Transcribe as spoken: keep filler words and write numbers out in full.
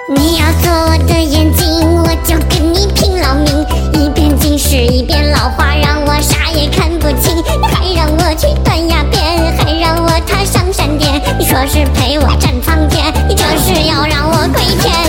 你要做我的眼睛，我就跟你拼老命。一边近视一边老花，让我啥也看不清。还让我去断崖边，还让我踏上山巅。你说是陪我占房间，你这是要让我亏欠。